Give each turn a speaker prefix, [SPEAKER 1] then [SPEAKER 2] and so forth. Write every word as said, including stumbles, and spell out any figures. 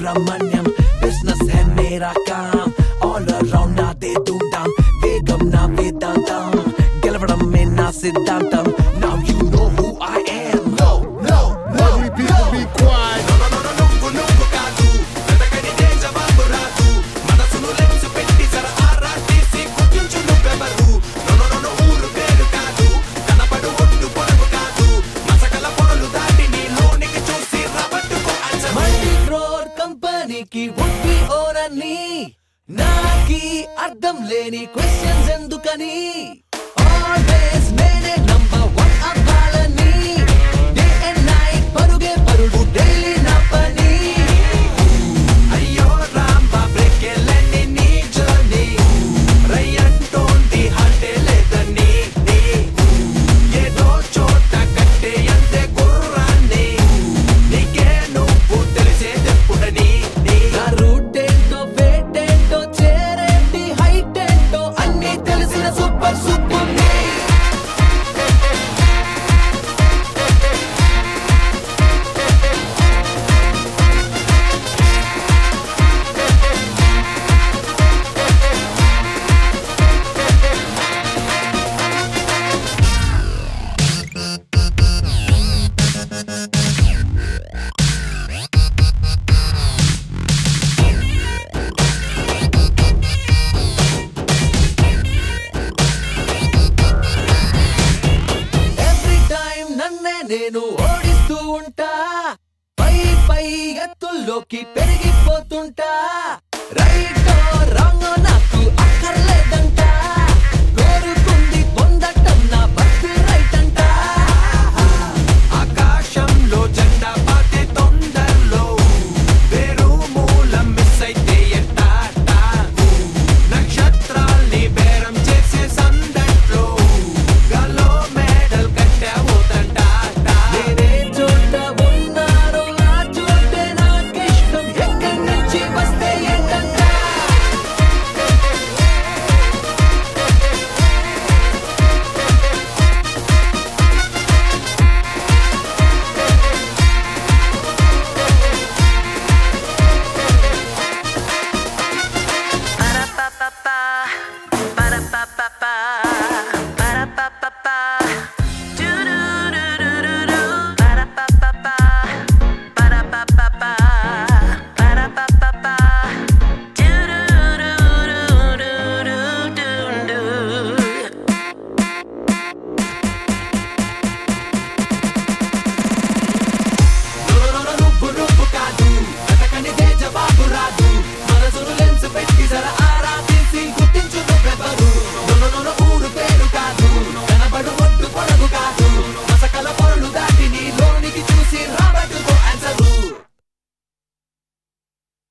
[SPEAKER 1] Subramaniam business है मेरा काम ऑल अराउंड ना दे धूमधाम वेगम ना वेदांतम गेलवडम में ना सिद्धांतम now you know who I am
[SPEAKER 2] No, no, no, every people be quiet.
[SPEAKER 1] no no no నువ్వు నువ్వు కాదు వెతకని జవాబు రాదు మనసును లెన్స్ పెట్టి సర ఆరా తీసి గుర్తించు నువ్వెవరు no no no ఊరు పేరు కాదు కనపడు ఒట్టు పొడవు కాదు మసకల పొరలు దాటి నీలోనికి చూసి రాబట్టుకో ఆన్సర్ మల్టీ క్రోర్ కంపెనీకి ఉట్టి ఓనర్ని నాకి అర్థం లేని క్వశ్చన్స్ ఎందుకని ఆల్వేస్ నేనే నంబర్ వన్ అవ్వాలని డే అండ్ నైట్ పరుగే పరుడు డైలీ నా పని అయ్యో రాంబా బ్రేక్ ఎల్లని నీ జర్నీ రయ్యంటోంది హార్టే లేదని నీ ఏదో చోట కట్టే అంతే గుర్రాన్ని నీకే నువ్వు తెలిసేదెప్పుడని నా రూట్ ఏంటో వేట్ ఏంటో చేరేంటి హైట్ ఏంటో అన్నీ తెలిసిన సూపర్ సూపర్ ఎవ్రీ టైం నన్నే నేను ఓడిస్తూ ఉంటా పై పై ఎత్తుల్లోకి పెరిగిపోతుంటా రైట్ రాంగ్ నాకు అక్కర్లే